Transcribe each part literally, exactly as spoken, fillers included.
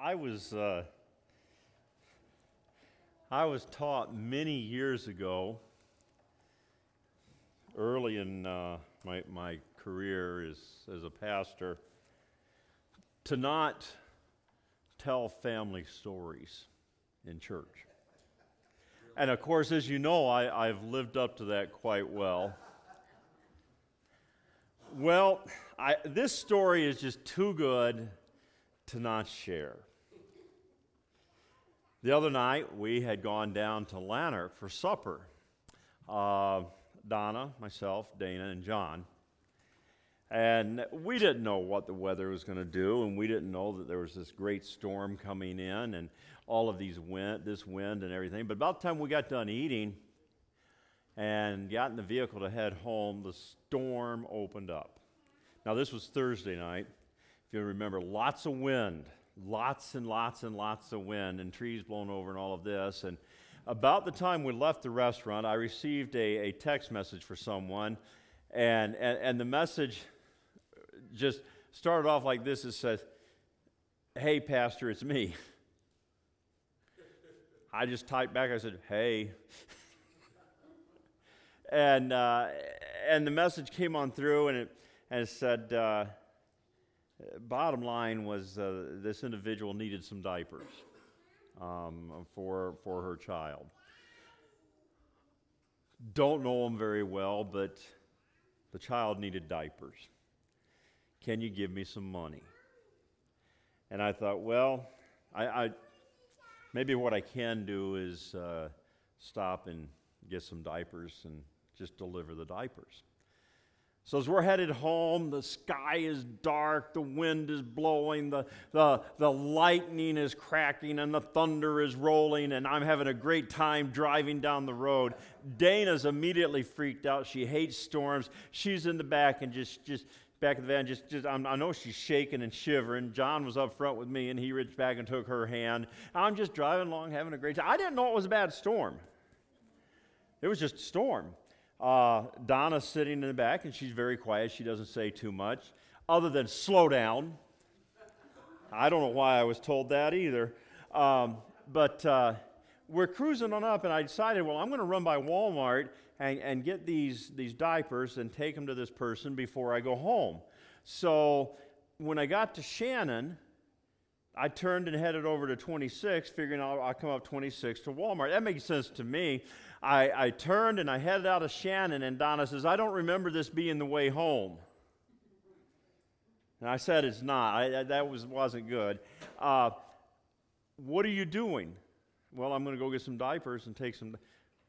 I was uh, I was taught many years ago, early in uh, my my career as as a pastor, to not tell family stories in church. And of course, as you know, I, I've lived up to that quite well. Well, I, this story is just too good to not share. The other night, we had gone down to Lanark for supper. Uh, Donna, myself, Dana, and John. And we didn't know what the weather was going to do, and we didn't know that there was this great storm coming in and all of these wind, this wind and everything. But about the time we got done eating and got in the vehicle to head home, the storm opened up. Now, this was Thursday night. If you remember, lots of wind, lots and lots and lots of wind, and trees blown over and all of this. And about the time we left the restaurant, I received a, a text message for someone, and, and, and the message just started off like this. It says, "Hey, Pastor, it's me." I just typed back, I said, "Hey." and uh, and the message came on through, and it, and it said, uh, bottom line was uh, this individual needed some diapers um, for, for her child. Don't know him very well, but the child needed diapers. Can you give me some money? And I thought, well, I, I maybe what I can do is uh, stop and get some diapers and just deliver the diapers. So as we're headed home, the sky is dark, the wind is blowing, the, the, the lightning is cracking, and the thunder is rolling, and I'm having a great time driving down the road. Dana's immediately freaked out. She hates storms. She's in the back and just, just back of the van, just, just I'm, I know she's shaking and shivering. John was up front with me, and he reached back and took her hand. I'm just driving along, having a great time. I didn't know it was a bad storm. It was just a storm. Uh, Donna's sitting in the back, and she's very quiet. She doesn't say too much, other than slow down. I don't know why I was told that either. Um, but uh, we're cruising on up, and I decided, well, I'm going to run by Walmart and, and get these, these diapers and take them to this person before I go home. So when I got to Shannon, I turned and headed over to twenty-six, figuring I'll, I'll come up twenty-six to Walmart. That makes sense to me. I, I turned and I headed out of Shannon, and Donna says, "I don't remember this being the way home." And I said, "It's not. I, that was, wasn't good." Uh, what are you doing? "Well, I'm going to go get some diapers and take some.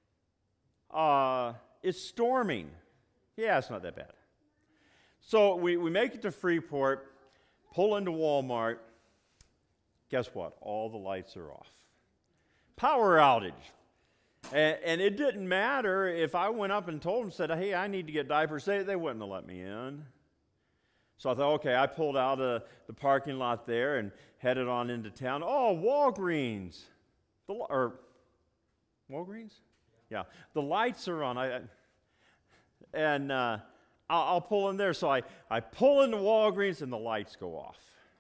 Uh, it's storming." "Yeah, it's not that bad." So we, we make it to Freeport, pull into Walmart. Guess what? All the lights are off. Power outage. And, and it didn't matter if I went up and told them, said, "Hey, I need to get diapers." They, they wouldn't have let me in. So I thought, okay, I pulled out of the parking lot there and headed on into town. Oh, Walgreens. The, or Walgreens? Yeah. The lights are on. I, and uh, I'll, I'll pull in there. So I, I pull into Walgreens, and the lights go off.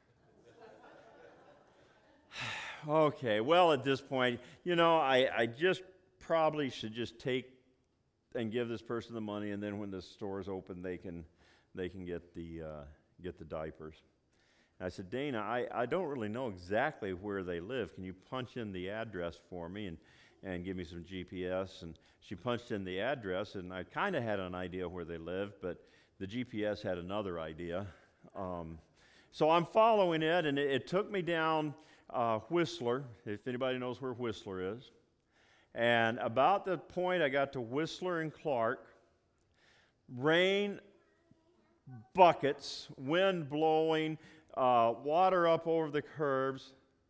Okay, well, at this point, you know, I, I just probably should just take and give this person the money, and then when the store's open, they can they can get the uh, get the diapers. And I said, "Dana, I, I don't really know exactly where they live. Can you punch in the address for me and, and give me some G P S?" And she punched in the address, and I kind of had an idea where they lived, but the G P S had another idea. Um, so I'm following it, and it, it took me down Uh, Whistler, if anybody knows where Whistler is. And about the point I got to Whistler and Clark, rain buckets, wind blowing, uh, water up over the curbs.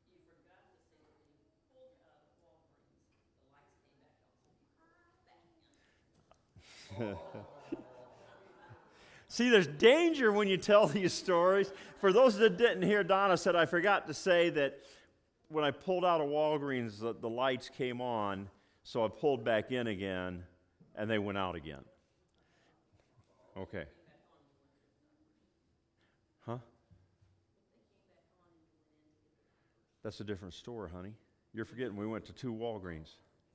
See, there's danger when you tell these stories. For those that didn't hear, Donna said, I forgot to say that when I pulled out of Walgreens, the, the lights came on, so I pulled back in again, and they went out again. Okay. Huh? That's a different store, honey. You're forgetting we went to two Walgreens.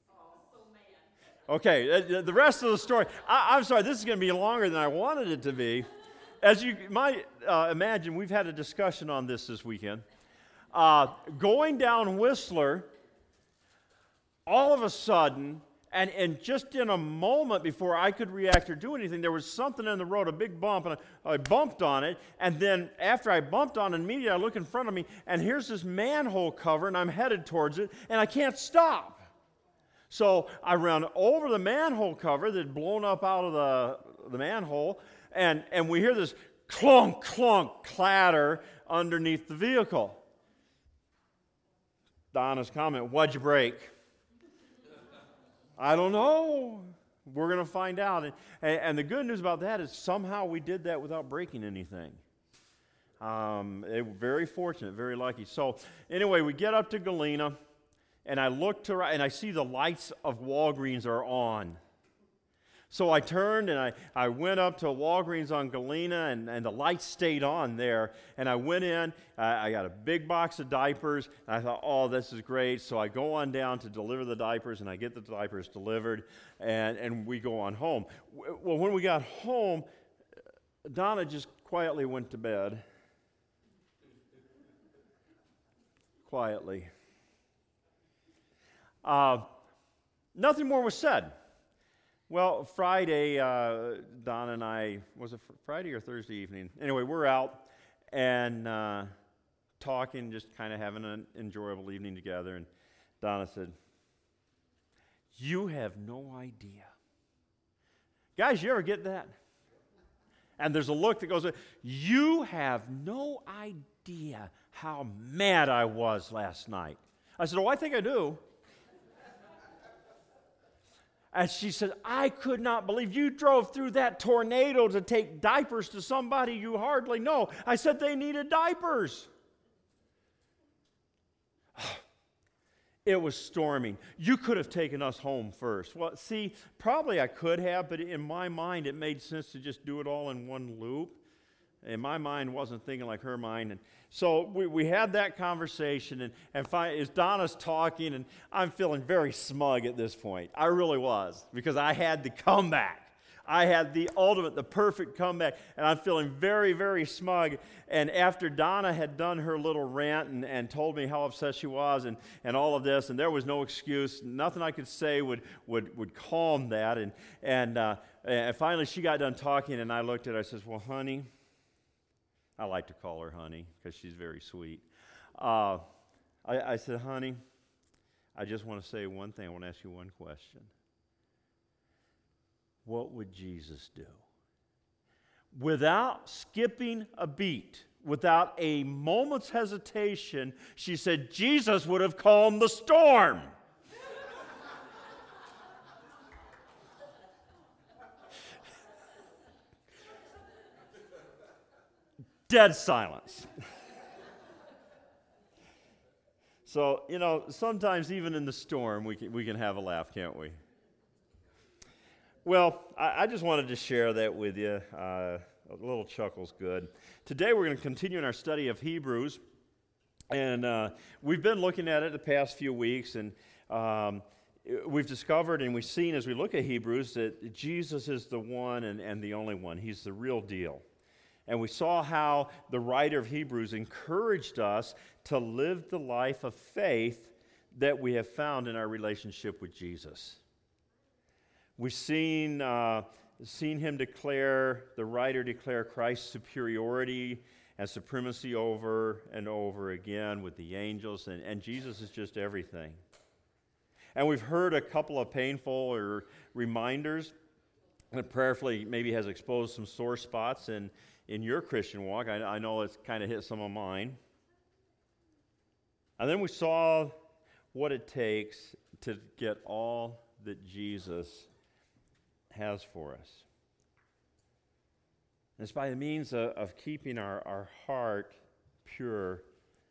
Okay, the rest of the story, I, I'm sorry, this is going to be longer than I wanted it to be. As you might uh, imagine, we've had a discussion on this this weekend. Uh, going down Whistler, all of a sudden, and, and just in a moment before I could react or do anything, there was something in the road, a big bump, and I, I bumped on it. And then after I bumped on it, immediately I look in front of me, and here's this manhole cover, and I'm headed towards it, and I can't stop. So I ran over the manhole cover that had blown up out of the, the manhole, and, and we hear this clunk, clunk, clatter underneath the vehicle. Donna's comment, what'd you break? I don't know. We're going to find out. And, and the good news about that is somehow we did that without breaking anything. Um, it, very fortunate, very lucky. So anyway, we get up to Galena. And I look to right, and I see the lights of Walgreens are on. So I turned and I, I went up to Walgreens on Galena, and, and the lights stayed on there. And I went in, I, I got a big box of diapers, and I thought, oh, this is great. So I go on down to deliver the diapers, and I get the diapers delivered, and, and we go on home. Well, when we got home, Donna just quietly went to bed. Quietly. Uh, nothing more was said. Well, Friday, uh, Don and I, was it Friday or Thursday evening? Anyway, we're out and uh, talking, just kind of having an enjoyable evening together. And Donna said, you have no idea. Guys, you ever get that? And there's a look that goes, you have no idea how mad I was last night. I said, oh, I think I do. And she said, I could not believe you drove through that tornado to take diapers to somebody you hardly know. I said they needed diapers. It was storming. You could have taken us home first. Well, see, probably I could have, but in my mind it made sense to just do it all in one loop. And my mind wasn't thinking like her mind. And so we, we had that conversation, and, and fi- as Donna's talking, and I'm feeling very smug at this point. I really was, because I had the comeback. I had the ultimate, the perfect comeback, and I'm feeling very, very smug. And after Donna had done her little rant and, and told me how upset she was and, and all of this, and there was no excuse, nothing I could say would would, would calm that. And, and, uh, and finally she got done talking, and I looked at her, I says, well, honey, I like to call her honey because she's very sweet. Uh, I, I said, honey, I just want to say one thing. I want to ask you one question. What would Jesus do? Without skipping a beat, without a moment's hesitation, she said, Jesus would have calmed the storm. Dead silence. So, you know, sometimes even in the storm, we can, we can have a laugh, can't we? Well, I, I just wanted to share that with you. Uh, a little chuckle's good. Today we're going to continue in our study of Hebrews. And uh, we've been looking at it the past few weeks, and um, we've discovered and we've seen as we look at Hebrews that Jesus is the one and, and the only one. He's the real deal. And we saw how the writer of Hebrews encouraged us to live the life of faith that we have found in our relationship with Jesus. We've seen, uh, seen him declare, the writer declare Christ's superiority and supremacy over and over again with the angels, and, and Jesus is just everything. And we've heard a couple of painful or reminders that prayerfully maybe has exposed some sore spots in in your Christian walk. I, I know it's kind of hit some of mine. And then we saw what it takes to get all that Jesus has for us. And it's by the means of, of keeping our, our heart pure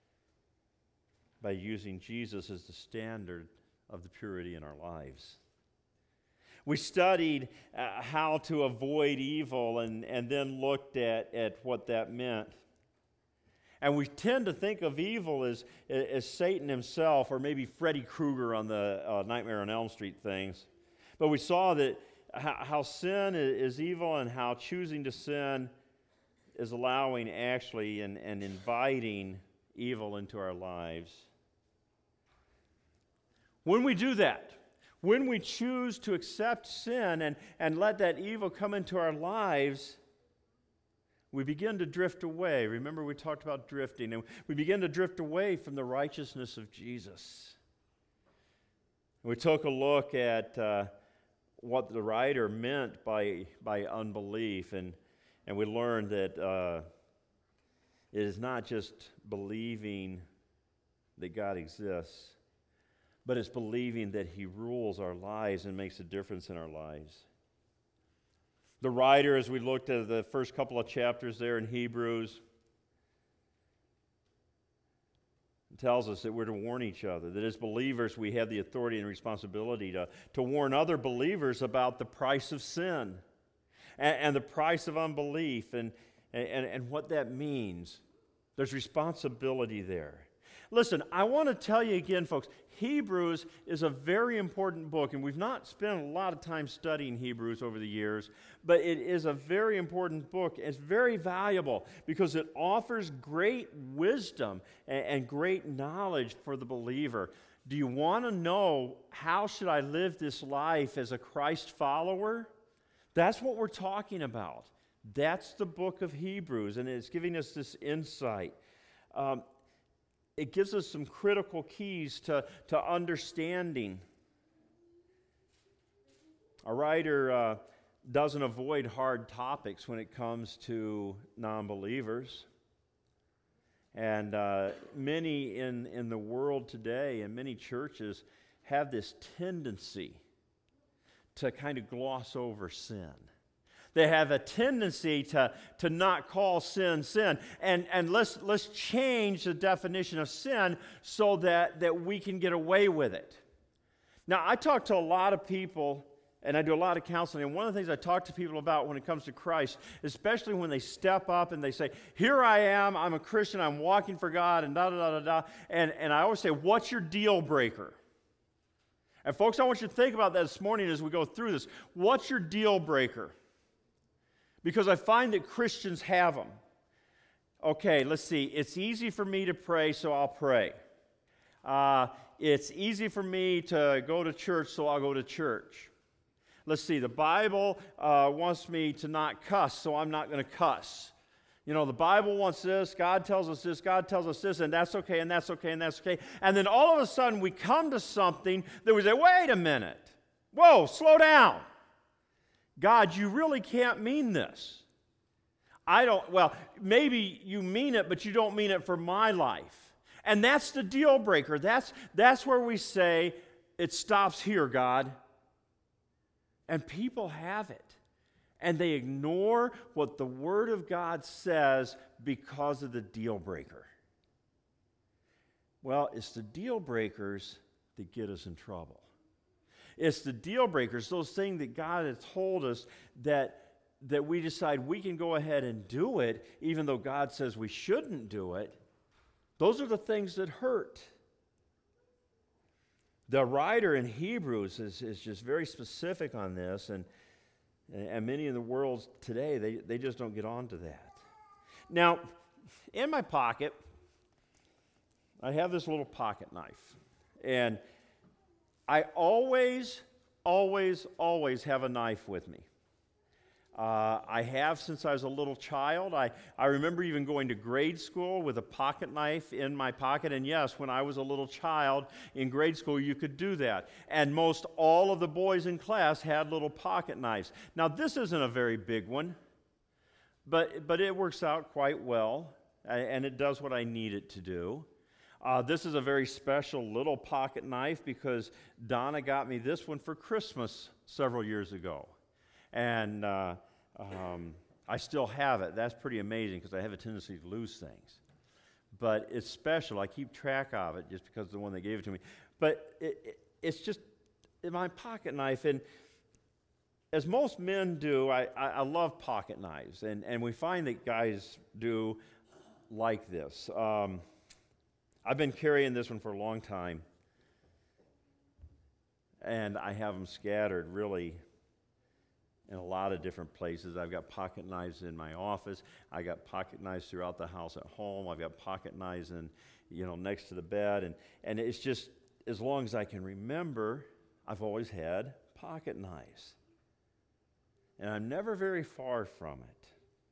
by using Jesus as the standard of the purity in our lives. We studied uh, how to avoid evil and, and then looked at, at what that meant. And we tend to think of evil as, as Satan himself, or maybe Freddy Krueger on the uh, Nightmare on Elm Street things. But we saw that how, how sin is evil, and how choosing to sin is allowing actually and, and inviting evil into our lives. When we do that, when we choose to accept sin and, and let that evil come into our lives, we begin to drift away. Remember, we talked about drifting, and we begin to drift away from the righteousness of Jesus. We took a look at uh, what the writer meant by, by unbelief, and, and we learned that uh, it is not just believing that God exists, but it's believing that He rules our lives and makes a difference in our lives. The writer, as we looked at the first couple of chapters there in Hebrews, tells us that we're to warn each other, that as believers we have the authority and responsibility to, to warn other believers about the price of sin and, and the price of unbelief and, and, and what that means. There's responsibility there. Listen, I want to tell you again, folks, Hebrews is a very important book, and we've not spent a lot of time studying Hebrews over the years, but it is a very important book. It's very valuable because it offers great wisdom and, and great knowledge for the believer. Do you want to know how should I live this life as a Christ follower? That's what we're talking about. That's the book of Hebrews, and it's giving us this insight. Um, It gives us some critical keys to, to understanding. A writer uh, doesn't avoid hard topics when it comes to non-believers. And uh, many in, in the world today, and many churches, have this tendency to kind of gloss over sin. They have a tendency to, to not call sin sin. And, and let's, let's change the definition of sin so that, that we can get away with it. Now, I talk to a lot of people, and I do a lot of counseling, and one of the things I talk to people about when it comes to Christ, especially when they step up and they say, here I am, I'm a Christian, I'm walking for God, and da-da-da-da-da, and, and I always say, what's your deal breaker? And folks, I want you to think about that this morning as we go through this. What's your deal breaker? Because I find that Christians have them. Okay, let's see. It's easy for me to pray, so I'll pray. Uh, it's easy for me to go to church, so I'll go to church. Let's see. The Bible uh, wants me to not cuss, so I'm not going to cuss. You know, the Bible wants this, God tells us this, God tells us this, and that's okay, and that's okay, and that's okay. And then all of a sudden we come to something that we say, wait a minute. Whoa, slow down. God, you really can't mean this. I don't, well, maybe you mean it, but you don't mean it for my life. And that's the deal breaker. That's, that's where we say, it stops here, God. And people have it. And they ignore what the Word of God says because of the deal breaker. Well, it's the deal breakers that get us in trouble. It's the deal breakers, those things that God has told us that, that we decide we can go ahead and do it, even though God says we shouldn't do it. Those are the things that hurt. The writer in Hebrews is, is just very specific on this, and, and many in the world today, they, they just don't get on to that. Now, in my pocket, I have this little pocket knife, and I always, always, always have a knife with me. Uh, I have since I was a little child. I, I remember even going to grade school with a pocket knife in my pocket. And yes, when I was a little child in grade school, you could do that. And most all of the boys in class had little pocket knives. Now, this isn't a very big one, but, but it works out quite well, and it does what I need it to do. Uh, this is a very special little pocket knife because Donna got me this one for Christmas several years ago. And uh, um, I still have it. That's pretty amazing because I have a tendency to lose things. But it's special. I keep track of it just because of the one they gave it to me. But it, it, it's just my pocket knife. And as most men do, I, I, I love pocket knives. And, and we find that guys do like this. Um, I've been carrying this one for a long time, and I have them scattered really in a lot of different places. I've got pocket knives in my office. I got pocket knives throughout the house at home. I've got pocket knives in, you know, next to the bed, and and it's just as long as I can remember, I've always had pocket knives, and I'm never very far from it.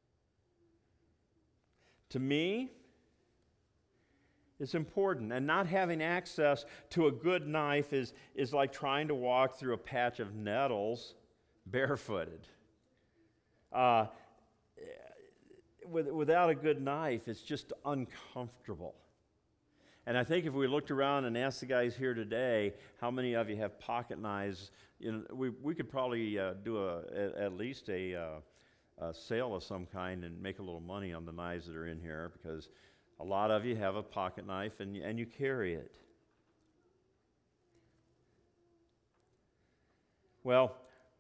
To me, it's important, and not having access to a good knife is, is like trying to walk through a patch of nettles barefooted. Uh, with, without a good knife, it's just uncomfortable. And I think if we looked around and asked the guys here today, how many of you have pocket knives, you know, we, we could probably uh, do a, at, at least a... Uh, a sale of some kind and make a little money on the knives that are in here, because a lot of you have a pocket knife and, and you carry it. Well,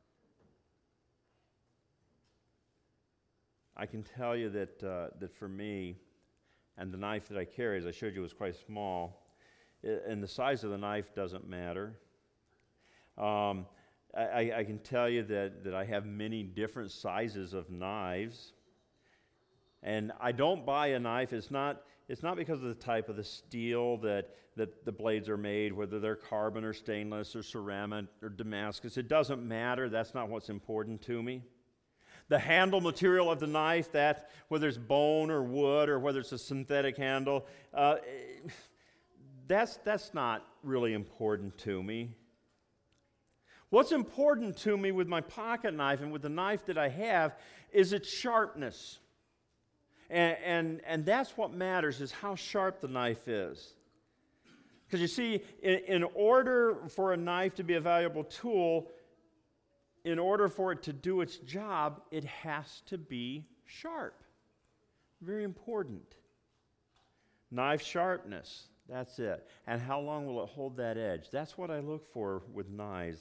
I can tell you that uh, that for me, and the knife that I carry, as I showed you, was quite small, it, and the size of the knife doesn't matter. Um, I, I can tell you that, that I have many different sizes of knives, and I don't buy a knife. It's not it's not because of the type of the steel that, that the blades are made, whether they're carbon or stainless or ceramic or Damascus. It doesn't matter. That's not what's important to me. The handle material of the knife, that whether it's bone or wood or whether it's a synthetic handle, uh, that's that's not really important to me. What's important to me with my pocket knife and with the knife that I have is its sharpness. And, and, and that's what matters, is how sharp the knife is. Because you see, in, in order for a knife to be a valuable tool, in order for it to do its job, it has to be sharp. Very important. Knife sharpness, that's it. And how long will it hold that edge? That's what I look for with knives.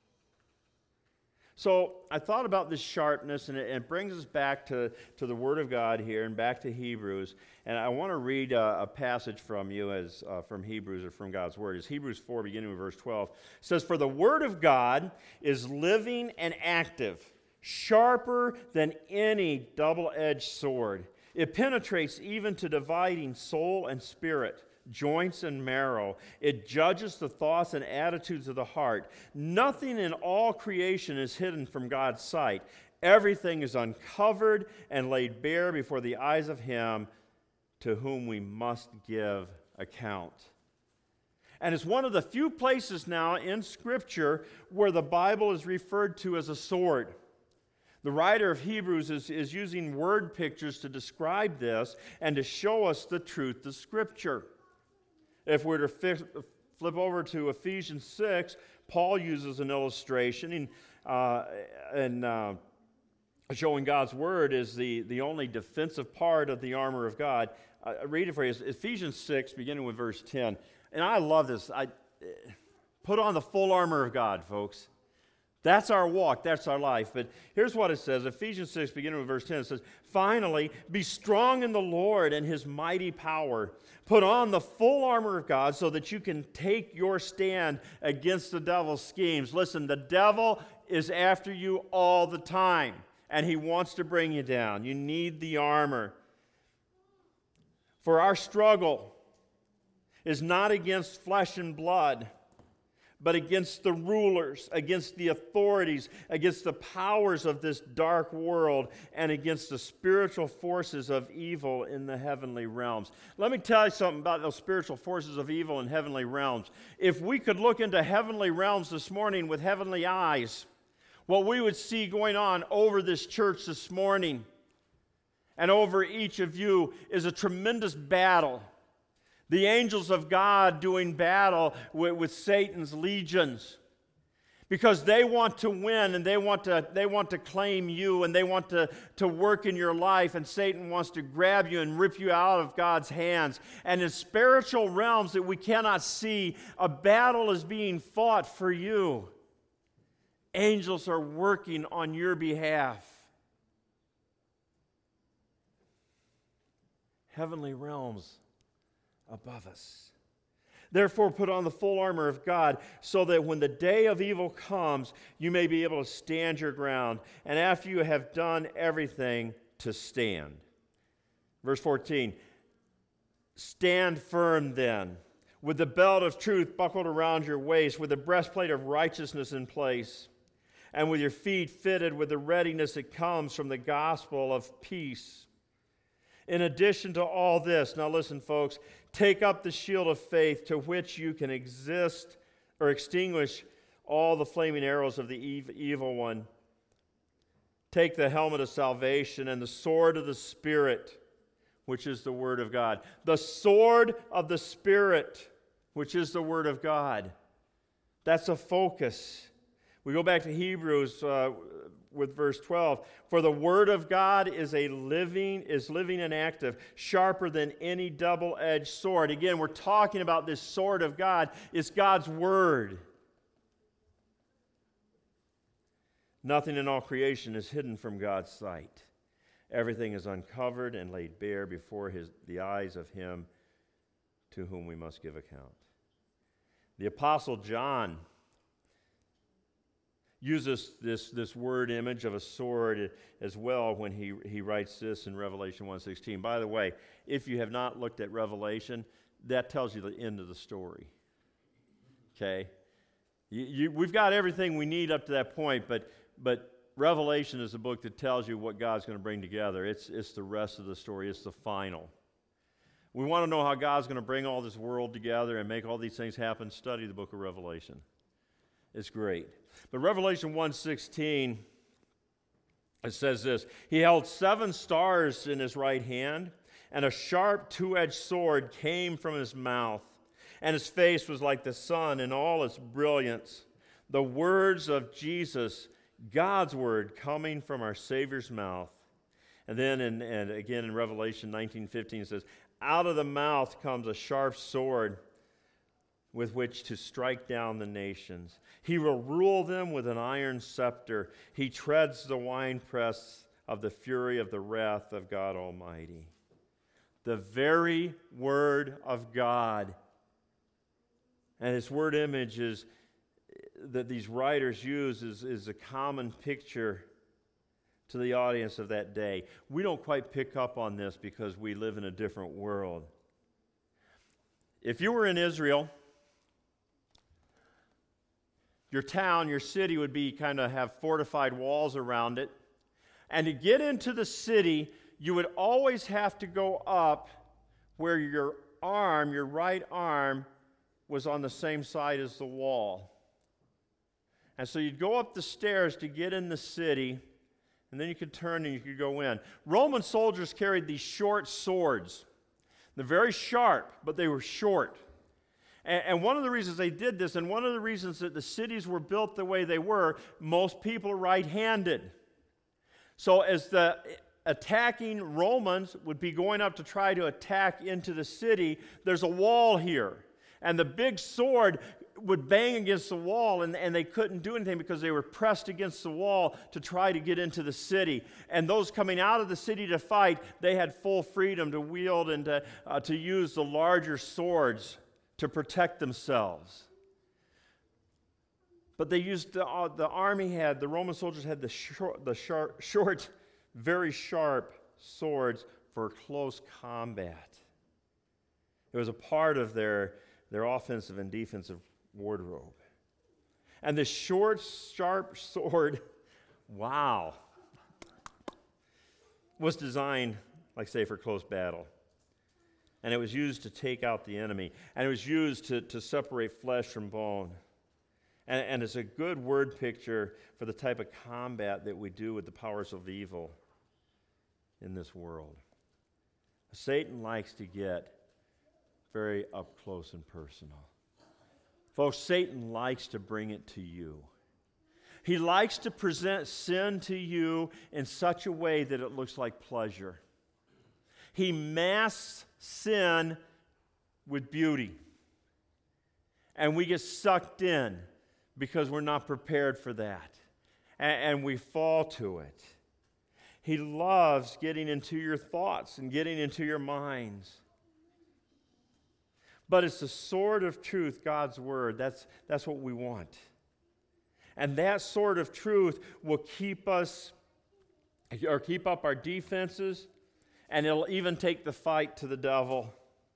So I thought about this sharpness, and it, it brings us back to, to the Word of God here and back to Hebrews. And I want to read a, a passage from you as uh, from Hebrews, or from God's Word. It's Hebrews four, beginning with verse twelve. It says, "For the Word of God is living and active, sharper than any double-edged sword. It penetrates even to dividing soul and spirit, joints and marrow. It judges the thoughts and attitudes of the heart. Nothing in all creation is hidden from God's sight. Everything is uncovered and laid bare before the eyes of Him to whom we must give account." And it's one of the few places now in Scripture where the Bible is referred to as a sword. The writer of Hebrews is, is using word pictures to describe this and to show us the truth of Scripture. If we're to fi- flip over to Ephesians six, Paul uses an illustration in, uh, in uh, showing God's Word is the, the only defensive part of the armor of God. Uh, I read it for you. It's Ephesians six, beginning with verse ten. And I love this. I put on the full armor of God, folks. That's our walk. That's our life. But here's what it says. Ephesians six, beginning with verse ten, it says, "Finally, be strong in the Lord and His mighty power. Put on the full armor of God so that you can take your stand against the devil's schemes." Listen, the devil is after you all the time, and he wants to bring you down. You need the armor. "For our struggle is not against flesh and blood, but against the rulers, against the authorities, against the powers of this dark world, and against the spiritual forces of evil in the heavenly realms." Let me tell you something about those spiritual forces of evil in heavenly realms. If we could look into heavenly realms this morning with heavenly eyes, what we would see going on over this church this morning and over each of you is a tremendous battle. The angels of God doing battle with, with Satan's legions, because they want to win, and they want to they want to claim you, and they want to, to work in your life, and Satan wants to grab you and rip you out of God's hands. And in spiritual realms that we cannot see, a battle is being fought for you. Angels are working on your behalf. heavenly realms above us. Therefore, put on the full armor of God, so that when the day of evil comes, you may be able to stand your ground, and after you have done everything, to stand. Verse fourteen, stand firm then, with the belt of truth buckled around your waist, with the breastplate of righteousness in place, and with your feet fitted with the readiness that comes from the gospel of peace. In addition to all this, now listen, folks, take up the shield of faith, to which you can exist or extinguish all the flaming arrows of the evil one. Take the helmet of salvation and the sword of the Spirit, which is the Word of God. The sword of the Spirit, which is the Word of God. That's a focus. We go back to Hebrews uh, with verse twelve. For the Word of God is a living, is living and active, sharper than any double-edged sword. Again, we're talking about this sword of God. It's God's Word. Nothing in all creation is hidden from God's sight. Everything is uncovered and laid bare before his, the eyes of him to whom we must give account. The Apostle John uses this, this word image of a sword as well when he, he writes this in Revelation one sixteen. By the way, if you have not looked at Revelation, that tells you the end of the story. Okay? You, you, we've got everything we need up to that point, but, but Revelation is a book that tells you what God's going to bring together. It's, it's the rest of the story. It's the final. We want to know how God's going to bring all this world together and make all these things happen. Study the book of Revelation. It's great. But Revelation one sixteen, it says this, he held seven stars in his right hand, and a sharp two-edged sword came from his mouth, and his face was like the sun in all its brilliance. The words of Jesus, God's word, coming from our Savior's mouth. And then, in, and again in Revelation nineteen fifteen, it says, out of the mouth comes a sharp sword with which to strike down the nations. He will rule them with an iron scepter. He treads the winepress of the fury of the wrath of God Almighty. The very word of God. And this word image is, that these writers use is, is a common picture to the audience of that day. We don't quite pick up on this because we live in a different world. If you were in Israel, your town, your city would be kind of have fortified walls around it. And to get into the city, you would always have to go up where your arm, your right arm, was on the same side as the wall. And so you'd go up the stairs to get in the city, and then you could turn and you could go in. Roman soldiers carried these short swords. They're very sharp, but they were short. And, and one of the reasons they did this, and one of the reasons that the cities were built the way they were, most people are right-handed. So as the attacking Romans would be going up to try to attack into the city, there's a wall here. And the big sword would bang against the wall, and, and they couldn't do anything because they were pressed against the wall to try to get into the city. And those coming out of the city to fight, they had full freedom to wield and to, uh, to use the larger swords to protect themselves. But they used, the, uh, the army had, the Roman soldiers had the, short, the sharp, short, very sharp swords for close combat. It was a part of their, their offensive and defensive wardrobe. And the short, sharp sword, wow, was designed, like say, for close battle. And it was used to take out the enemy. And it was used to, to separate flesh from bone. And, and it's a good word picture for the type of combat that we do with the powers of evil in this world. Satan likes to get very up close and personal. Folks, Satan likes to bring it to you. He likes to present sin to you in such a way that it looks like pleasure. He masks sin with beauty. And we get sucked in because we're not prepared for that. And, and we fall to it. He loves getting into your thoughts and getting into your minds. But it's the sword of truth, God's word. That's, that's what we want. And that sword of truth will keep us, or keep up our defenses, and it'll even take the fight to the devil.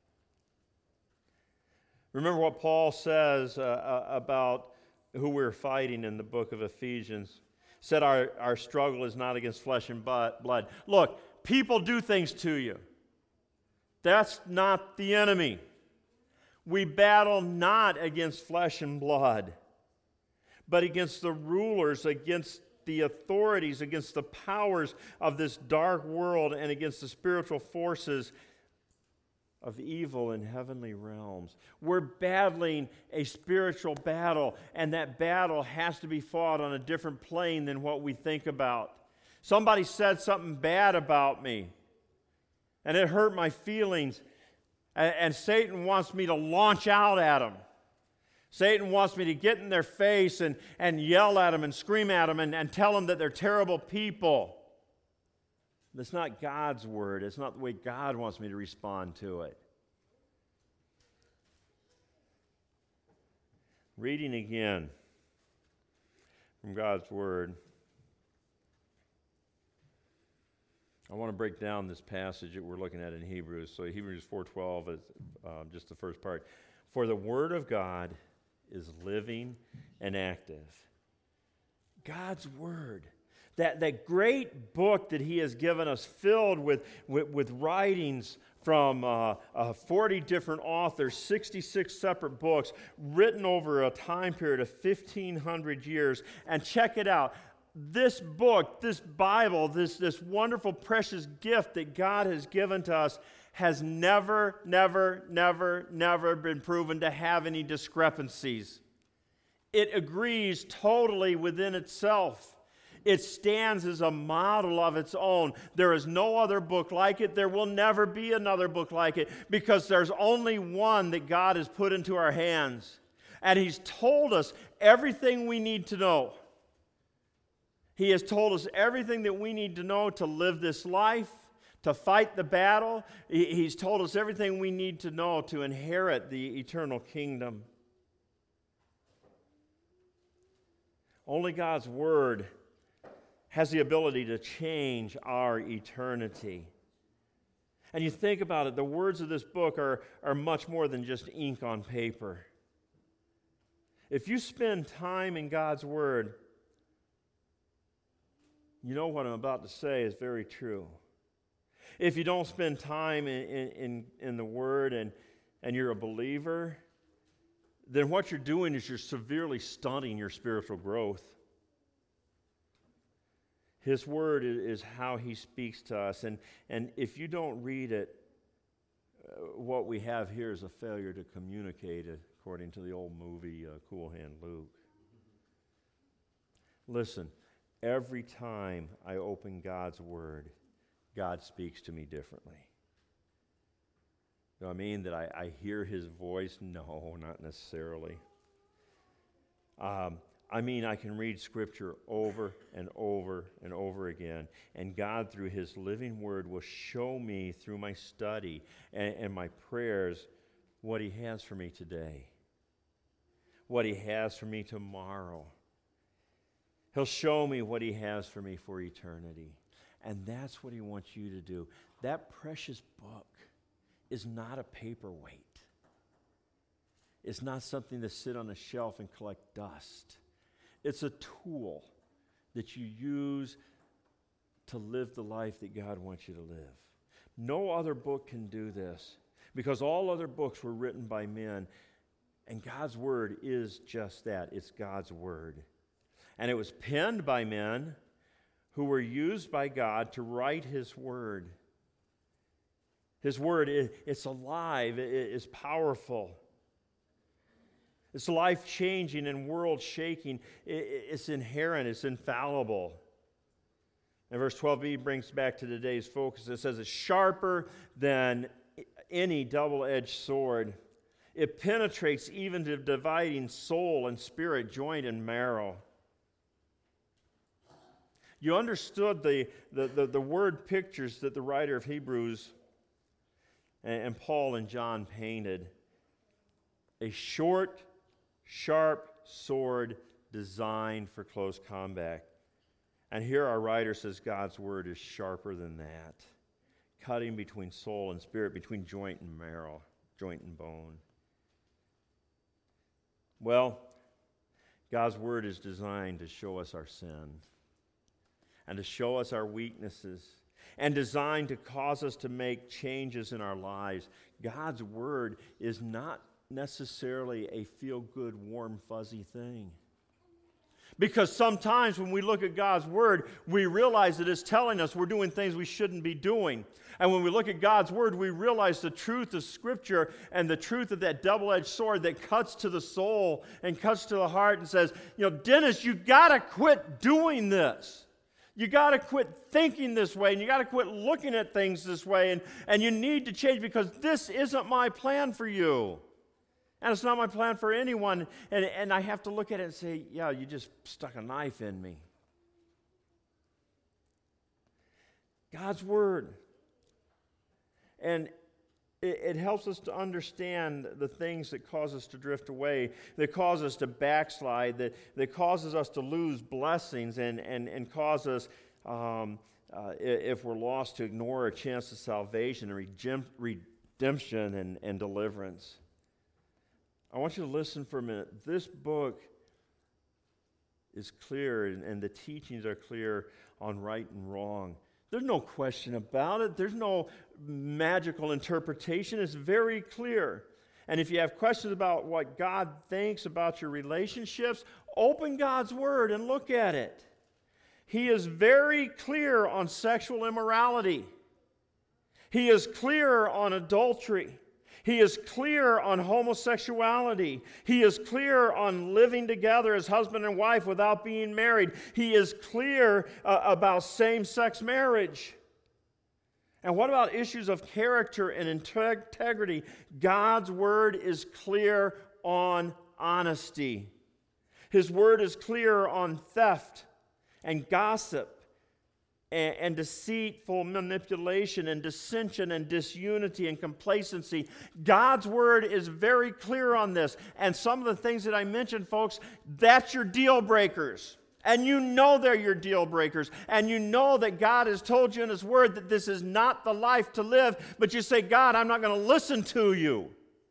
Remember what Paul says uh, about who we're fighting in the book of Ephesians. Said our, our struggle is not against flesh and blood. Look, people do things to you. That's not the enemy. We battle not against flesh and blood, but against the rulers, against the authorities, against the powers of this dark world, and against the spiritual forces of evil in heavenly realms. We're battling a spiritual battle, and that battle has to be fought on a different plane than what we think about. Somebody said something bad about me, and it hurt my feelings, and, and Satan wants me to launch out at them. Satan wants me to get in their face and, and yell at them and scream at them and, and tell them that they're terrible people. That's not God's word. It's not the way God wants me to respond to it. Reading again from God's word. I want to break down this passage that we're looking at in Hebrews. So Hebrews four twelve is uh, just the first part. For the word of God is living and active. God's word. That, that great book that he has given us, filled with, with, with writings from uh, uh, forty different authors, sixty-six separate books, written over a time period of fifteen hundred years. And check it out. This book, this Bible, this, this wonderful, precious gift that God has given to us has never, never, never, never been proven to have any discrepancies. It agrees totally within itself. It stands as a model of its own. There is no other book like it. There will never be another book like it, because there's only one that God has put into our hands. And he's told us everything we need to know. He has told us everything that we need to know to live this life, to fight the battle. He's told us everything we need to know to inherit the eternal kingdom. Only God's word has the ability to change our eternity. And you think about it, the words of this book are, are much more than just ink on paper. If you spend time in God's word, you know what I'm about to say is very true. If you don't spend time in, in, in the word and, and you're a believer, then what you're doing is you're severely stunting your spiritual growth. His word is how he speaks to us. And, and if you don't read it, uh, what we have here is a failure to communicate, according to the old movie uh, Cool Hand Luke. Listen, every time I open God's word, God speaks to me differently. Do I mean that I, I hear his voice? No, not necessarily. Um, I mean, I can read Scripture over and over and over again, and God, through his living word, will show me through my study and, and my prayers what he has for me today, what he has for me tomorrow. He'll show me what he has for me for eternity. And that's what he wants you to do. That precious book is not a paperweight. It's not something to sit on a shelf and collect dust. It's a tool that you use to live the life that God wants you to live. No other book can do this, because all other books were written by men, and God's word is just that. It's God's word. And it was penned by men who were used by God to write his word. His word, it's alive, it's powerful. It's life-changing and world-shaking. It's inherent. It's infallible. And verse twelve b brings back to today's focus. It says it's sharper than any double-edged sword. It penetrates even to dividing soul and spirit, joint and marrow. you understood the, the, the, the word pictures that the writer of Hebrews and, and Paul and John painted. A short, sharp sword designed for close combat. And here our writer says God's word is sharper than that, cutting between soul and spirit, between joint and marrow, joint and bone. Well, God's word is designed to show us our sin and to show us our weaknesses and designed to cause us to make changes in our lives. God's word is not necessarily a feel-good, warm, fuzzy thing. Because sometimes when we look at God's word, we realize that it's telling us we're doing things we shouldn't be doing. And when we look at God's word, we realize the truth of Scripture and the truth of that double-edged sword that cuts to the soul and cuts to the heart and says, you know, Dennis, you got to quit doing this. You got to quit thinking this way, and you got to quit looking at things this way, and, and you need to change because this isn't my plan for you. And it's not my plan for anyone. And, and I have to look at it and say, yeah, you just stuck a knife in me. God's word. And it, it helps us to understand the things that cause us to drift away, that cause us to backslide, that, that causes us to lose blessings and, and, and cause us, um, uh, if we're lost, to ignore a chance of salvation and redemption and, and deliverance. I want you to listen for a minute. This book is clear, and, and the teachings are clear on right and wrong. There's no question about it. There's no magical interpretation. It's very clear. And if you have questions about what God thinks about your relationships, open God's word and look at it. He is very clear on sexual immorality. He is clear on adultery. He is clear on homosexuality. He is clear on living together as husband and wife without being married. He is clear uh, about same-sex marriage. And what about issues of character and integrity? God's word is clear on honesty. His word is clear on theft and gossip and, and deceitful manipulation and dissension and disunity and complacency. God's word is very clear on this. And some of the things that I mentioned, folks, that's your deal breakers. And you know they're your deal breakers. And you know that God has told you in His word that this is not the life to live. But you say, God, I'm not going to listen to you.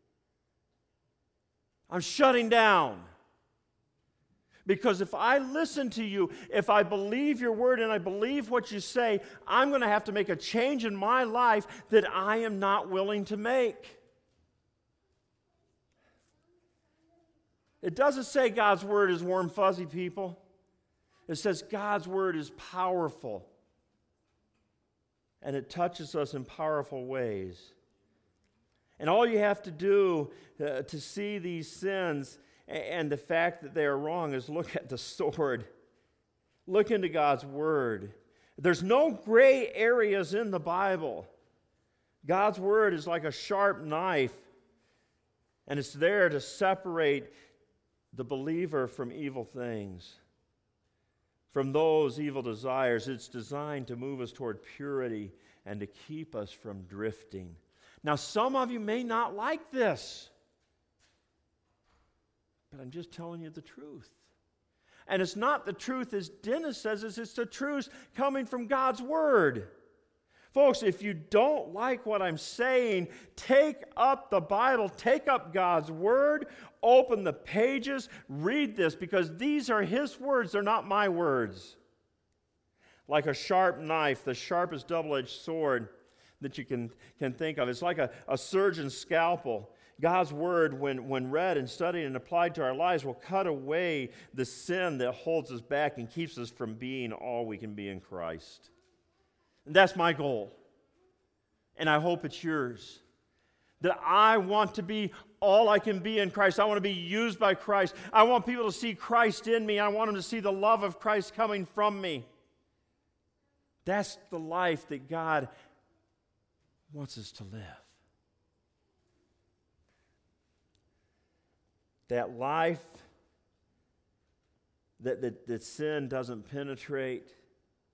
I'm shutting down. Because if I listen to you, if I believe your word and I believe what you say, I'm going to have to make a change in my life that I am not willing to make. It doesn't say God's word is warm, fuzzy, people. It says God's word is powerful. And it touches us in powerful ways. And all you have to do uh, to see these sins and the fact that they are wrong is look at the sword. Look into God's word. There's no gray areas in the Bible. God's word is like a sharp knife, and it's there to separate the believer from evil things, from those evil desires. It's designed to move us toward purity and to keep us from drifting. Now, some of you may not like this, but I'm just telling you the truth. And it's not the truth as Dennis says, it's the truth coming from God's word. Folks, if you don't like what I'm saying, take up the Bible, take up God's word, open the pages, read this, because these are His words, they're not my words. Like a sharp knife, the sharpest double-edged sword that you can, can think of. It's like a, a surgeon's scalpel. God's word, when, when read and studied and applied to our lives, will cut away the sin that holds us back and keeps us from being all we can be in Christ. And that's my goal. And I hope it's yours. That I want to be all I can be in Christ. I want to be used by Christ. I want people to see Christ in me. I want them to see the love of Christ coming from me. That's the life that God wants us to live. That life that, that, that sin doesn't penetrate,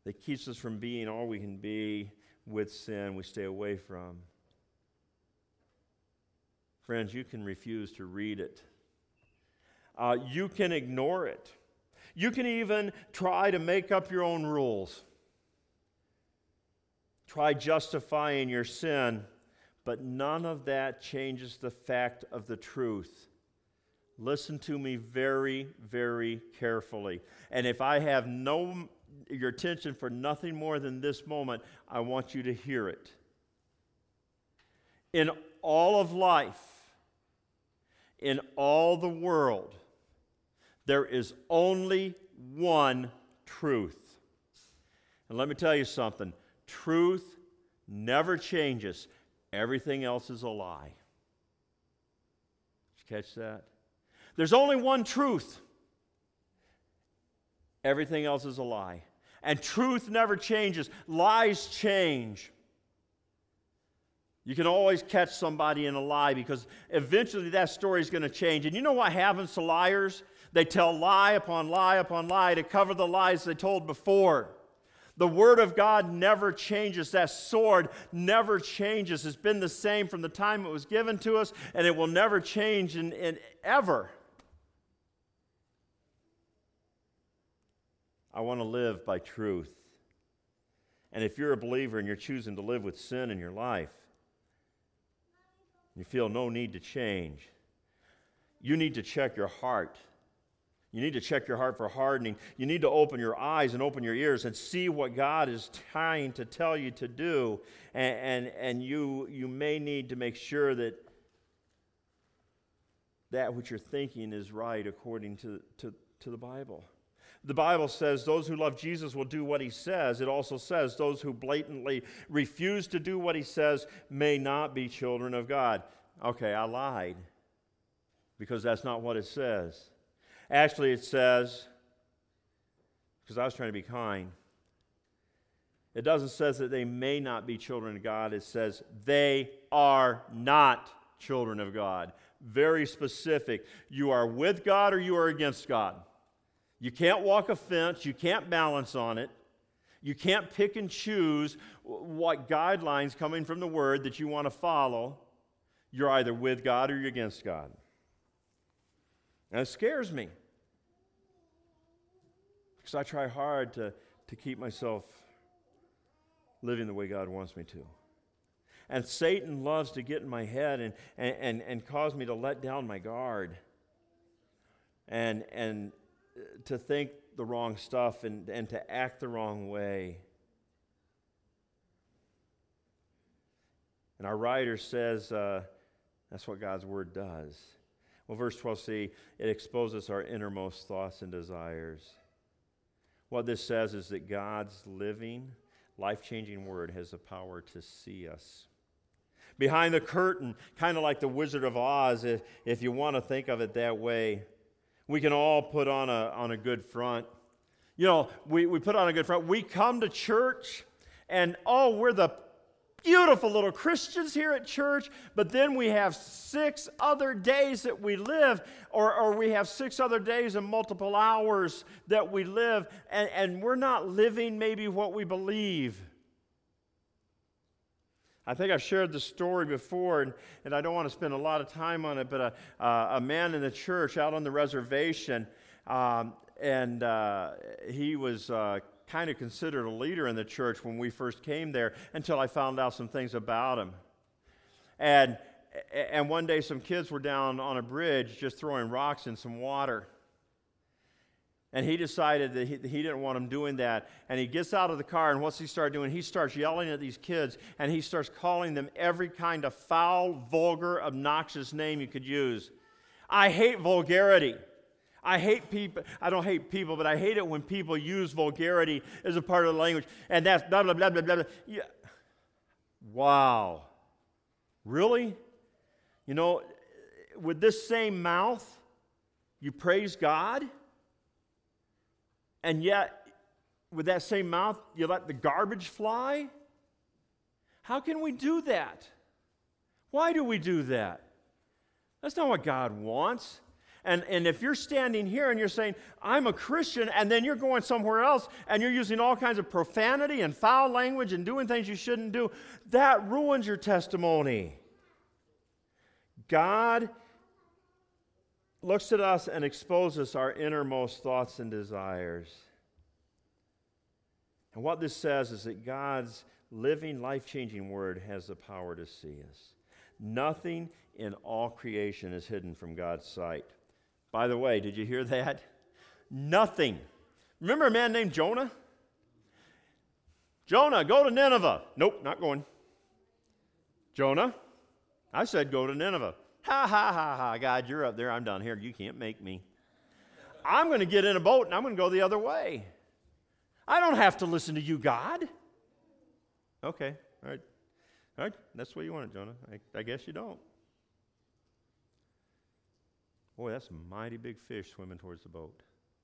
that keeps us from being all we can be with sin we stay away from. Friends, you can refuse to read it. Uh, you can ignore it. You can even try to make up your own rules. Try justifying your sin, but none of that changes the fact of the truth. Listen to me very, very carefully. And if I have no your attention for nothing more than this moment, I want you to hear it. In all of life, in all the world, there is only one truth. And let me tell you something. Truth never changes. Everything else is a lie. Did you catch that? There's only one truth. Everything else is a lie. And truth never changes. Lies change. You can always catch somebody in a lie because eventually that story is going to change. And you know what happens to liars? They tell lie upon lie upon lie to cover the lies they told before. The Word of God never changes. That sword never changes. It's been the same from the time it was given to us, and it will never change in, in ever. I want to live by truth. And if you're a believer and you're choosing to live with sin in your life, you feel no need to change, you need to check your heart. You need to check your heart for hardening. You need to open your eyes and open your ears and see what God is trying to tell you to do. And, and, and you, you may need to make sure that that which you're thinking is right according to, to, to the Bible. The Bible says those who love Jesus will do what he says. It also says those who blatantly refuse to do what he says may not be children of God. Okay, I lied because that's not what it says. Actually, it says, because I was trying to be kind, it doesn't say that they may not be children of God. It says they are not children of God. Very specific. You are with God or you are against God. You can't walk a fence. You can't balance on it. You can't pick and choose what guidelines coming from the Word that you want to follow. You're either with God or you're against God. And it scares me because I try hard to, to keep myself living the way God wants me to. And Satan loves to get in my head and, and, and, and cause me to let down my guard and, and to think the wrong stuff and, and to act the wrong way. And our writer says uh, that's what God's Word does. Well, verse twelve c, it exposes our innermost thoughts and desires. What this says is that God's living, life-changing Word has the power to see us. Behind the curtain, kind of like the Wizard of Oz, if, if you want to think of it that way, we can all put on a, on a good front. You know, we, we put on a good front. We come to church, and oh, we're the beautiful little Christians here at church, but then we have six other days that we live, or, or we have six other days and multiple hours that we live, and, and we're not living maybe what we believe. I think I've shared the story before, and, and I don't want to spend a lot of time on it, but a, uh, a man in the church out on the reservation, um, and uh, he was uh, kind of considered a leader in the church when we first came there until I found out some things about him. And, and one day some kids were down on a bridge just throwing rocks in some water. And he decided that he, he didn't want them doing that. And he gets out of the car, and what's he start doing? He starts yelling at these kids, and he starts calling them every kind of foul, vulgar, obnoxious name you could use. I hate vulgarity. I hate people. I don't hate people, but I hate it when people use vulgarity as a part of the language. And that's blah, blah, blah, blah, blah. Yeah. Wow. Really? You know, with this same mouth, you praise God? And yet, with that same mouth, you let the garbage fly? How can we do that? Why do we do that? That's not what God wants. And, and if you're standing here and you're saying, I'm a Christian, and then you're going somewhere else and you're using all kinds of profanity and foul language and doing things you shouldn't do, that ruins your testimony. God looks at us and exposes our innermost thoughts and desires. And what this says is that God's living, life-changing word has the power to see us. Nothing in all creation is hidden from God's sight. By the way, did you hear that? Nothing. Remember a man named Jonah? Jonah, go to Nineveh. Nope, not going. Jonah, I said go to Nineveh. Ha, ha, ha, ha. God, you're up there. I'm down here. You can't make me. I'm going to get in a boat and I'm going to go the other way. I don't have to listen to you, God. Okay, all right. All right, that's the way you want it, Jonah. I, I guess you don't. Boy, that's a mighty big fish swimming towards the boat.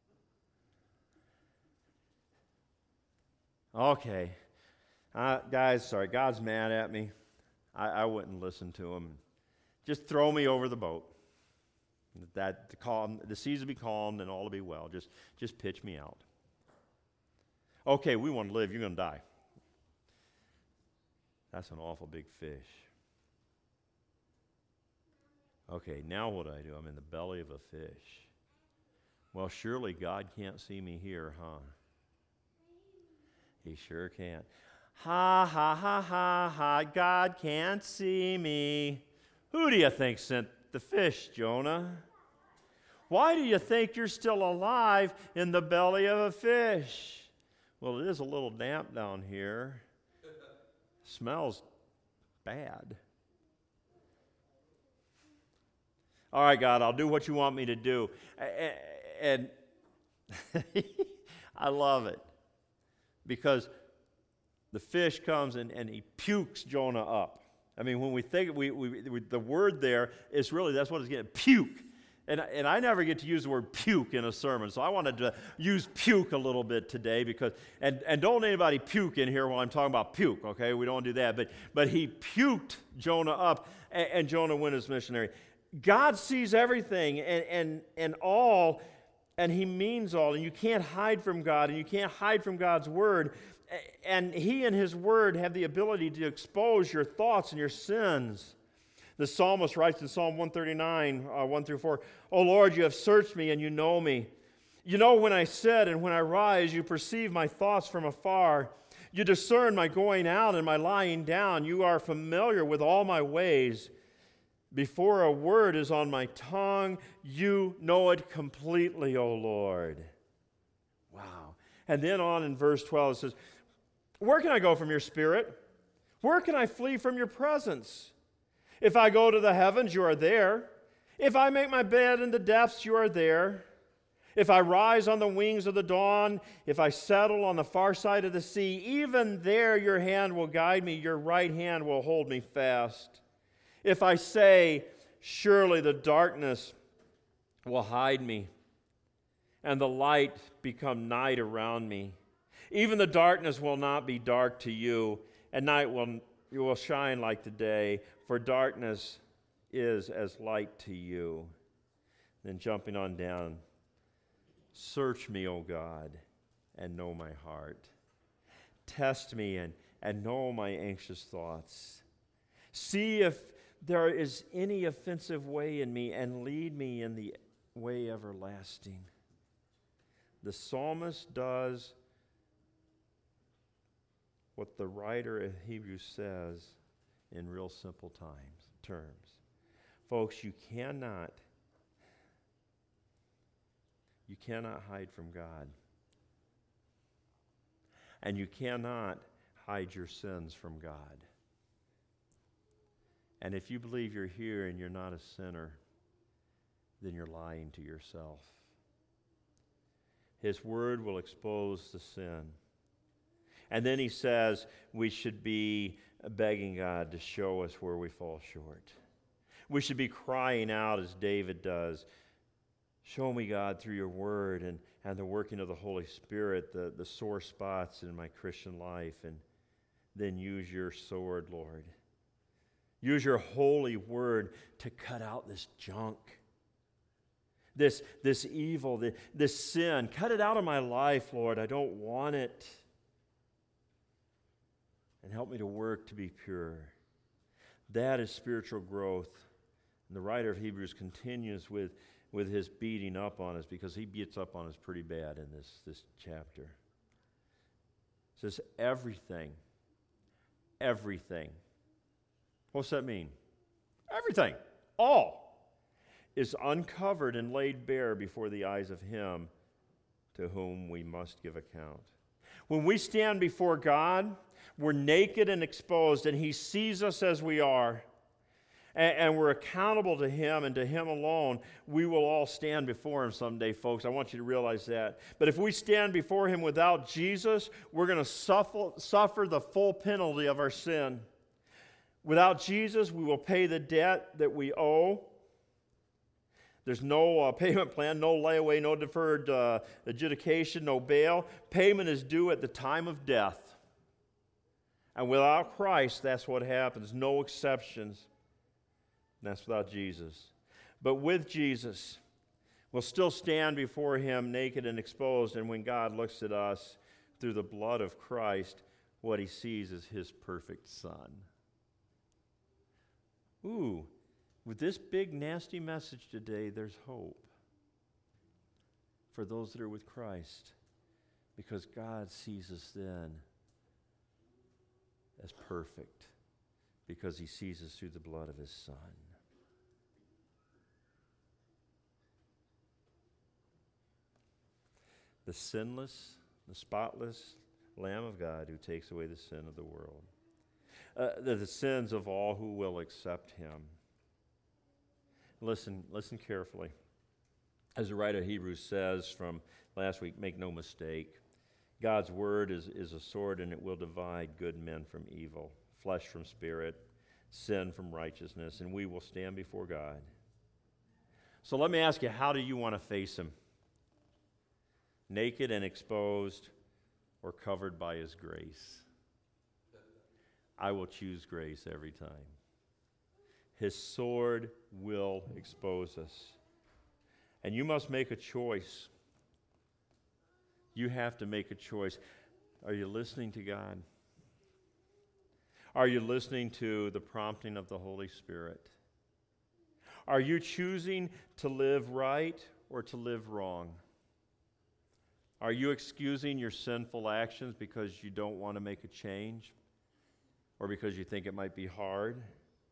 Okay. Uh, guys, sorry, God's mad at me. I, I wouldn't listen to him. Just throw me over the boat. That the calm, the seas will be calmed and all will be well. Just, just pitch me out. Okay, we want to live. You're going to die. That's an awful big fish. Okay, now what do I do? I'm in the belly of a fish. Well, surely God can't see me here, huh? He sure can't. Ha, ha, ha, ha, ha, God can't see me. Who do you think sent the fish, Jonah? Why do you think you're still alive in the belly of a fish? Well, it is a little damp down here. Smells bad. All right, God, I'll do what you want me to do. And I love it because the fish comes and, and he pukes Jonah up. I mean, when we think, we, we, we the word there is really, that's what it's getting, puke. And, and I never get to use the word puke in a sermon, so I wanted to use puke a little bit today because, and, and don't anybody puke in here while I'm talking about puke, okay? We don't do that. But, but he puked Jonah up, and, and Jonah went as missionary. God sees everything and, and, and all, and he means all, and you can't hide from God, and you can't hide from God's word. And he and his word have the ability to expose your thoughts and your sins. The psalmist writes in Psalm one thirty-nine, uh, one through four, "O Lord, you have searched me and you know me. You know when I sit and when I rise, you perceive my thoughts from afar. You discern my going out and my lying down. You are familiar with all my ways. Before a word is on my tongue, you know it completely, O Lord." Wow. And then on in verse twelve it says, "Where can I go from your spirit? Where can I flee from your presence? If I go to the heavens, you are there. If I make my bed in the depths, you are there. If I rise on the wings of the dawn, if I settle on the far side of the sea, even there your hand will guide me, your right hand will hold me fast. If I say, surely the darkness will hide me, and the light become night around me. Even the darkness will not be dark to you, and night will, you will shine like the day, for darkness is as light to you." Then jumping on down, "Search me, O God, and know my heart. Test me and, and know my anxious thoughts. See if there is any offensive way in me, and lead me in the way everlasting." The psalmist does what the writer of Hebrews says in real simple times, terms. Folks, you cannot, you cannot hide from God. And you cannot hide your sins from God. And if you believe you're here and you're not a sinner, then you're lying to yourself. His word will expose the sin. And then he says we should be begging God to show us where we fall short. We should be crying out as David does, "Show me, God, through your word and, and the working of the Holy Spirit, the, the sore spots in my Christian life, and then use your sword, Lord. Use your holy word to cut out this junk. This, this evil, the, this sin. Cut it out of my life, Lord. I don't want it. And help me to work to be pure. That is spiritual growth. And the writer of Hebrews continues with, with his beating up on us, because he beats up on us pretty bad in this, this chapter. It says everything, everything. What's that mean? Everything, all, is uncovered and laid bare before the eyes of him to whom we must give account. When we stand before God, we're naked and exposed, and he sees us as we are, and, and we're accountable to him and to him alone. We will all stand before him someday, folks. I want you to realize that. But if we stand before him without Jesus, we're going to suffer, suffer the full penalty of our sin. Without Jesus, we will pay the debt that we owe. There's no uh, payment plan, no layaway, no deferred uh, adjudication, no bail. Payment is due at the time of death. And without Christ, that's what happens. No exceptions. And that's without Jesus. But with Jesus, we'll still stand before him naked and exposed. And when God looks at us through the blood of Christ, what he sees is his perfect Son. Ooh. With this big, nasty message today, there's hope for those that are with Christ, because God sees us then as perfect, because he sees us through the blood of his Son. The sinless, the spotless Lamb of God who takes away the sin of the world. Uh, the, the sins of all who will accept him. Listen, listen carefully. As the writer of Hebrews says from last week, make no mistake. God's word is, is a sword, and it will divide good men from evil, flesh from spirit, sin from righteousness, and we will stand before God. So let me ask you, how do you want to face him? Naked and exposed, or covered by his grace? I will choose grace every time. His sword will expose us. And you must make a choice. You have to make a choice. Are you listening to God? Are you listening to the prompting of the Holy Spirit? Are you choosing to live right or to live wrong? Are you excusing your sinful actions because you don't want to make a change or because you think it might be hard?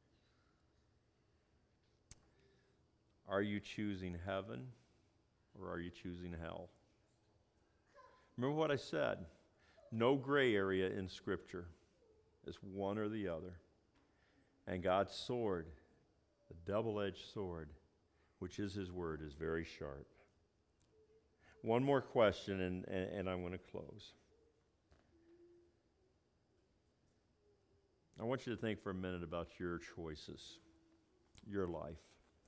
Are you choosing heaven or are you choosing hell? Remember what I said. No gray area in Scripture. It's one or the other. And God's sword, the double-edged sword, which is his word, is very sharp. One more question, and, and, and I'm going to close. I want you to think for a minute about your choices, your life.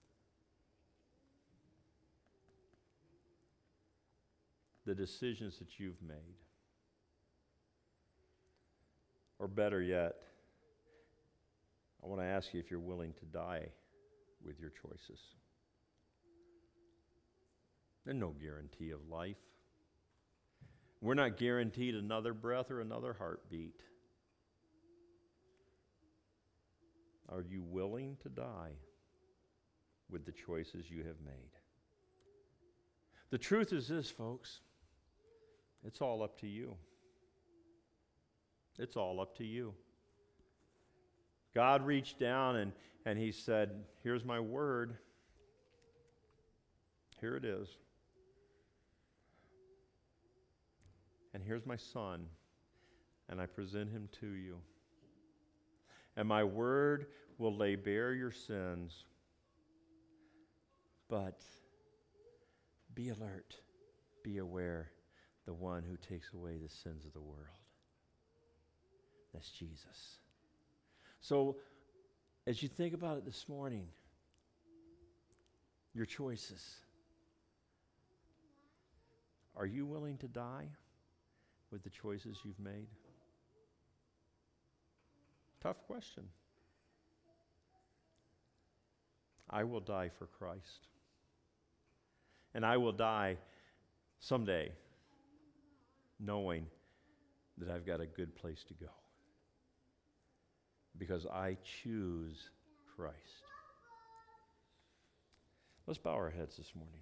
The decisions that you've made. Or better yet, I want to ask you if you're willing to die with your choices. There's no guarantee of life. We're not guaranteed another breath or another heartbeat. Are you willing to die with the choices you have made? The truth is this, folks. It's all up to you. It's all up to you. God reached down and, and he said, here's my word. Here it is. And here's my son, and I present him to you. And my word will lay bare your sins, but be alert, be aware, the one who takes away the sins of the world. That's Jesus. So, as you think about it this morning, your choices. Are you willing to die with the choices you've made? Tough question. I will die for Christ. And I will die someday knowing that I've got a good place to go because I choose Christ. Let's bow our heads this morning.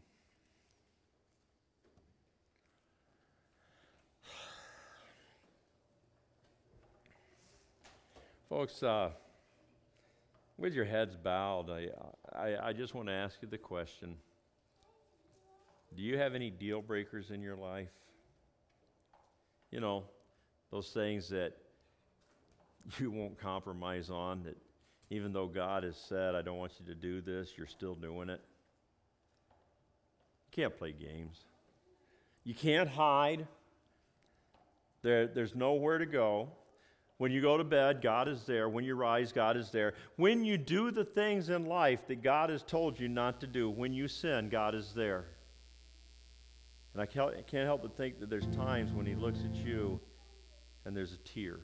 Folks, uh, with your heads bowed, I, I, I just want to ask you the question, do you have any deal breakers in your life? You know, those things that you won't compromise on, that even though God has said, I don't want you to do this, you're still doing it. You can't play games. You can't hide. There, there's nowhere to go. When you go to bed, God is there. When you rise, God is there. When you do the things in life that God has told you not to do, when you sin, God is there. And I can't, I can't help but think that there's times when he looks at you and there's a tear.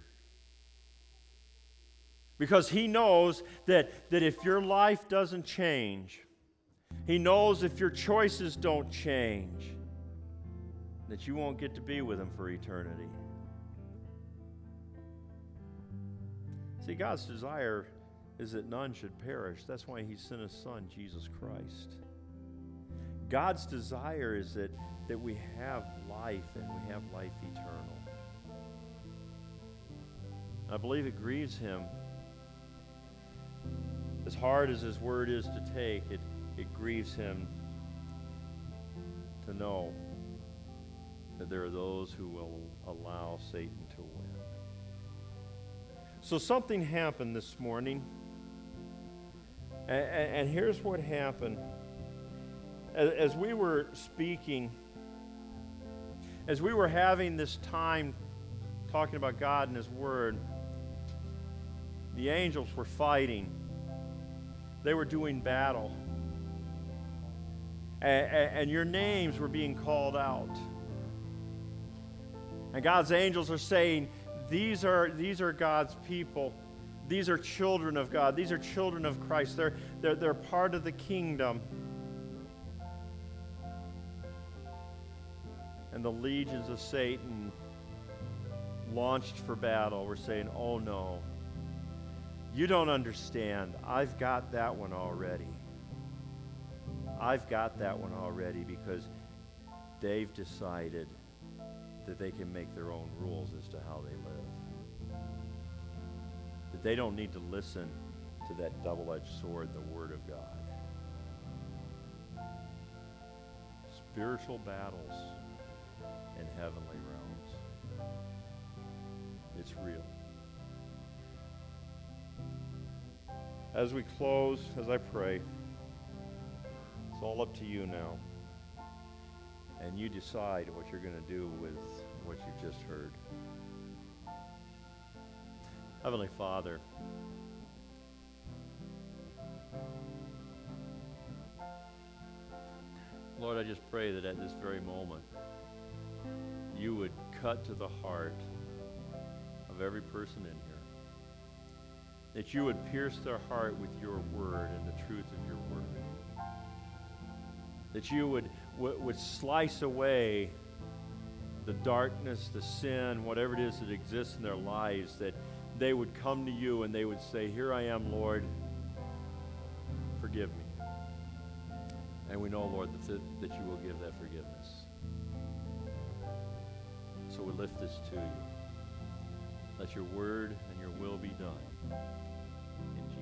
Because he knows that, that if your life doesn't change, he knows if your choices don't change, that you won't get to be with him for eternity. See, God's desire is that none should perish. That's why he sent his son, Jesus Christ. God's desire is that, that we have life and we have life eternal. I believe it grieves him. As hard as his word is to take, it, it grieves him to know that there are those who will allow Satan to win. So something happened this morning, and, and here's what happened. As, as we were speaking, as we were having this time talking about God and his word, the angels were fighting. They were doing battle. And, and your names were being called out. And God's angels are saying, These are, these are God's people. These are children of God. These are children of Christ. They're, they're, they're part of the kingdom. And the legions of Satan launched for battle were saying, oh no, you don't understand. I've got that one already. I've got that one already because they've decided that they can make their own rules as to how they live. That they don't need to listen to that double-edged sword, the Word of God. Spiritual battles in heavenly realms. It's real. As we close, as I pray, it's all up to you now. And you decide what you're going to do with what you just heard. Heavenly Father, Lord, I just pray that at this very moment, you would cut to the heart of every person in here. That you would pierce their heart with your word and the truth of your word. That you would, would, would slice away the darkness, the sin, whatever it is that exists in their lives, that they would come to you and they would say, here I am, Lord, forgive me. And we know, Lord, that, that you will give that forgiveness. So we lift this to you. Let your word and your will be done. In